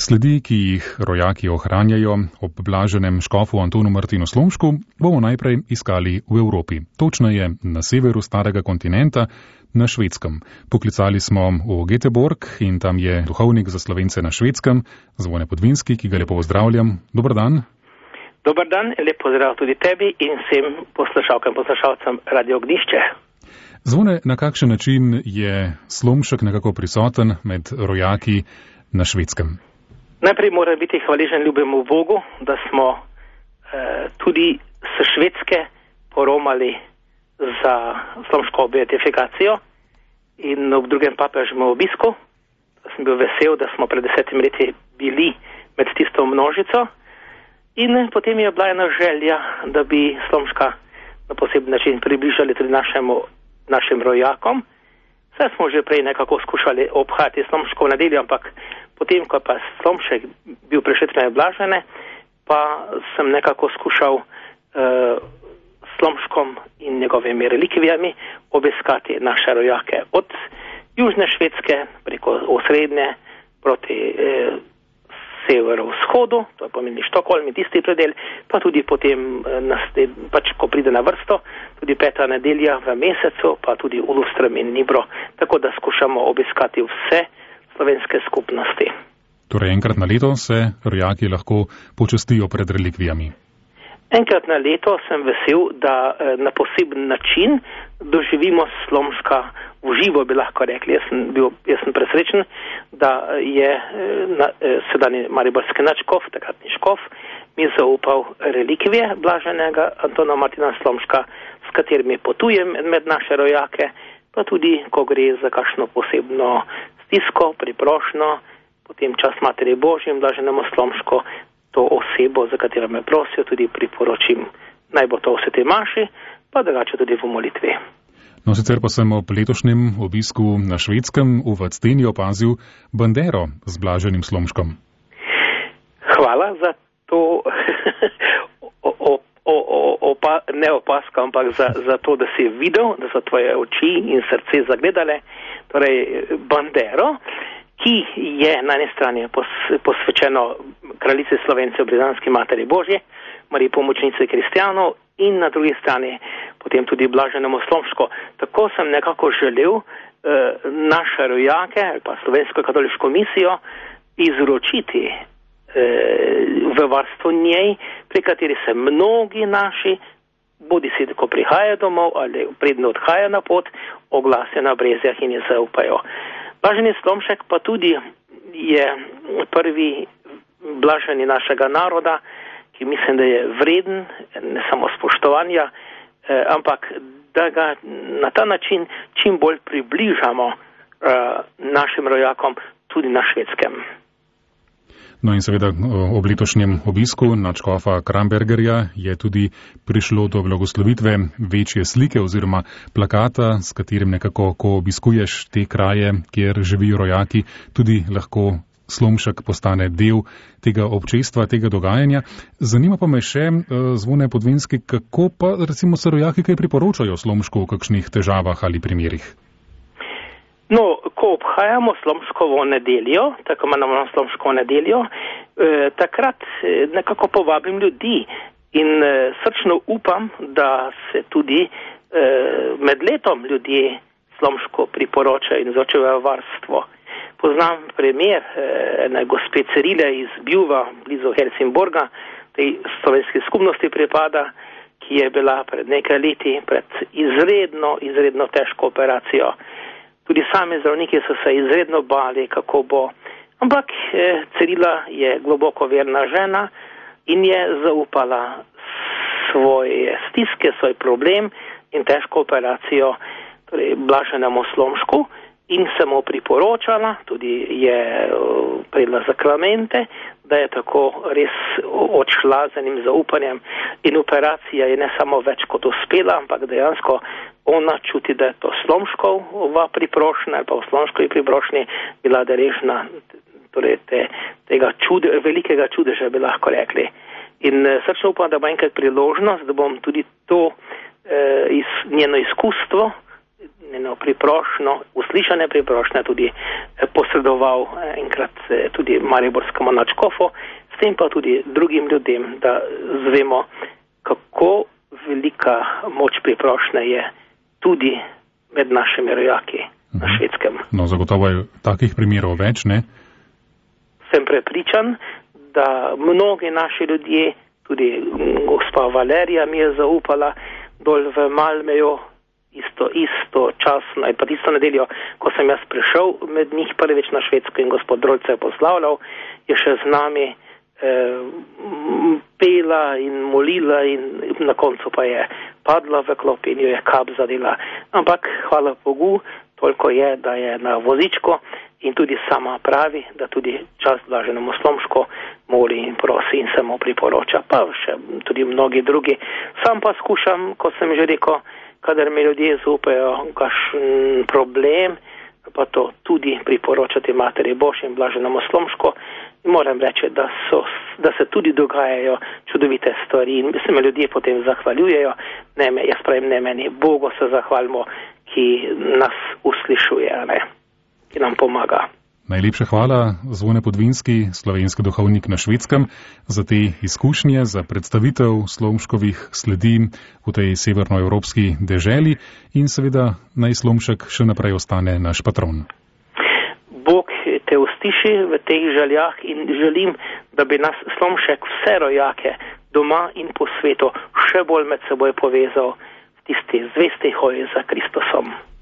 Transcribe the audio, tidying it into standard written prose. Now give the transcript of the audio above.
Sledi, ki jih rojaki ohranjajo ob blaženem škofu Antonu Martinu Slomšku, bomo najprej iskali v Evropi. Točneje na severu starega kontinenta, na Švedskem. Poklicali smo v Göteborg in tam je duhovnik za Slovence na Švedskem, Zvone Podvinski, ki ga lepo pozdravljam. Dober dan. Dober dan, lep pozdrav tudi tebi in vsem poslušalkam, poslušalcem Radio Ognišče. Zvone, na kakšen način je Slomšek nekako prisoten med rojaki na Švedskem? Najprej moram biti hvaležen ljubemu Bogu, da smo tudi s Švedske poromali za slomško beatifikacijo in ob drugem papežem obisku. Sem bil vesel, da smo pred 10 leti bili med tisto množico in potem je bila ena želja, da bi Slomška na poseben način približali tudi našim rojakom. Vse smo že prej nekako skušali obhajati Slomško v nedeljo, ampak potem, ko pa Slomšek bil prešetne blažene, pa sem nekako skušal Slomškom in njegovimi relikvijami obiskati naše rojake. Od južne Švedske preko osrednje proti severovzhodu, to pomeni Štokholm in tisti predel, pa tudi potem, ko pride na vrsto, tudi 5. nedelja v mesecu, pa tudi Ulström in Nibro, tako da skušamo obiskati vse slovenske skupnosti. Torej enkrat na leto se rojaki lahko počastijo pred relikvijami. Enkrat na leto sem vesel, da na poseben način doživimo Slomška v živo, bi lahko rekli. Jaz sem presrečen, da je sedanji mariborski nadškof, takratni škof, mi zaupal relikvije blaženega Antona Martina Slomška, s katerimi potujem med naše rojake, pa tudi, ko gre za kakšno posebno stisko, priprošnjo, potem čast Materi Božji in blaženemu Slomšku, to osebo, za katero me prosijo, tudi priporočim. Naj bo to v Sveti maši, pa drugače tudi v molitvi. No, sicer pa sem ob letošnjem obisku na Švedskem v Vadsteni opazil bandero z blaženim Slomškom. Hvala za to ne opasko, ampak za to, da si videl, da so tvoje oči in srce zagledale. Torej, bandero, ki je na eni strani posvečeno kraljici Slovencev, Britanski Materi Božje, Mariji pomočnici kristjanov, in na drugi strani potem tudi blaženemu Slomšku. Tako sem nekako želel naše rojake ali pa Slovensko katoliško misijo izročiti v varstvo njej, pri kateri se mnogi naši, bodisi ko prihajajo domov ali predno odhajajo na pot, oglasijo na brezjah in je zaupajo. Blaženi Slomšek pa tudi je prvi blaženi našega naroda, ki mislim, da je vreden ne samo spoštovanja, ampak da ga na ta način čim bolj približamo našim rojakom tudi na Švedskem. No in seveda ob letošnjem obisku nadškofa Krambergerja je tudi prišlo do blagoslovitve večje slike oziroma plakata, s katerim nekako, ko obiskuješ te kraje, kjer živijo rojaki, tudi lahko Slomšek postane del tega občestva, tega dogajanja. Zanima pa me še, Zvone Podvinski, kako pa recimo se rojaki kaj priporočajo Slomšku v kakšnih težavah ali primerih? No, ko obhajamo Slomškovo nedeljo, tako imenovano Slomškovo nedeljo, takrat nekako povabim ljudi in srčno upam, da se tudi med letom ljudje Slomško priporočajo in začevajo varstvo. Poznam primer ene gospe Cerile iz Bjuva, blizu Helsingborga, tej slovenski skupnosti pripada, ki je bila pred nekaj leti pred izredno težko operacijo. Tudi sami zdravniki so se izredno bali, kako bo. Ampak Cerila je globoko verna žena in je zaupala svoje stiske, svoj problem in težko operacijo, torej blaženemu Slomšku, in se mu priporočala, tudi je prejela zakramente, da je tako res odšla z enim zaupanjem in operacija je ne samo več kot uspela, ampak dejansko ona čuti, da je to Slomškova priprošnja ali pa v Slomškovi priprošnji bila deležna torej tega velikega čudeža, bi lahko rekli. In srčno upam, da bo enkrat priložnost, da bom tudi to njeno izkustvo in eno priprošnjo, uslišane priprošnje tudi posredoval enkrat tudi mariborskemu nadškofu, s tem pa tudi drugim ljudem, da zvemo, kako velika moč priprošnje je tudi med našimi rojaki na Švedskem. No, zagotovo je takih primerov več, ne? Sem prepričan, da mnogi naši ljudje, tudi gospa Valerija mi je zaupala dol v Malmeju, isto časno, pa tisto nedeljo, ko sem jaz prišel med njih prvič na Švedsko in gospod Drolce je poslavljal, je še z nami pela in molila in na koncu pa je padla v klop in jo je kap zadela. Ampak hvala Bogu, toliko je, da je na vozičku in tudi sama pravi, da tudi čast blaženemu Slomško moli in prosi in se mu priporoča, pa še tudi mnogi drugi. Sam pa skušam, ko sem že rekel, kadar mi ljudje zaupajo kakšen problem, pa to tudi priporočati Materi Božji in blaženemu Slomško. Moram reči, da se tudi dogajajo čudovite stvari in se me ljudje potem zahvaljujejo. Jaz pravim, ne meni, Bogu se zahvalimo, ki nas uslišuje, ki nam pomaga. Najlepša hvala, Zvone Podvinski, slovenski duhovnik na Švedskem, za te izkušnje, za predstavitev Slomškovih sledi v tej severnoevropski deželi in seveda naj Slomšek še naprej ostane naš patron. Bog te ustiši v teh željah in želim, da bi nas Slomšek vse rojake doma in po svetu še bolj med seboj povezal v tisti zvesti hoji za Kristusom.